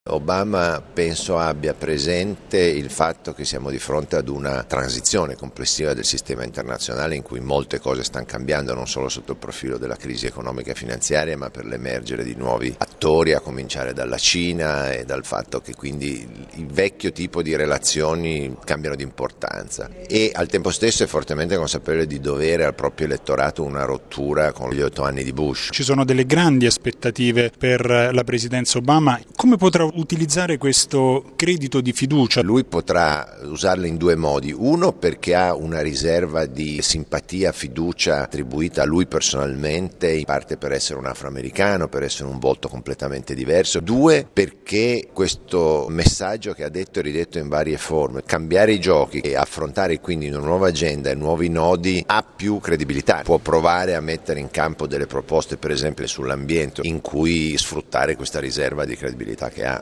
Obama penso abbia presente il fatto che siamo di fronte ad una transizione complessiva del sistema internazionale in cui molte cose stanno cambiando, non solo sotto il profilo della crisi economica e finanziaria, ma per l'emergere di nuovi attori, a cominciare dalla Cina e dal fatto che quindi il vecchio tipo di relazioni cambiano di importanza, e al tempo stesso è fortemente consapevole di dovere al proprio elettorato una rottura con gli 8 anni di Bush. Ci sono delle grandi aspettative per la presidenza Obama. Come potrà utilizzare questo credito di fiducia? Lui potrà usarlo in due modi: uno, perché ha una riserva di simpatia, fiducia attribuita a lui personalmente, in parte per essere un afroamericano, per essere un volto completamente diverso; due, perché questo messaggio che ha detto e ridetto in varie forme, cambiare i giochi e affrontare quindi una nuova agenda e nuovi nodi, ha più credibilità, può provare a mettere in campo delle proposte, per esempio sull'ambiente, in cui sfruttare questa riserva di credibilità che ha.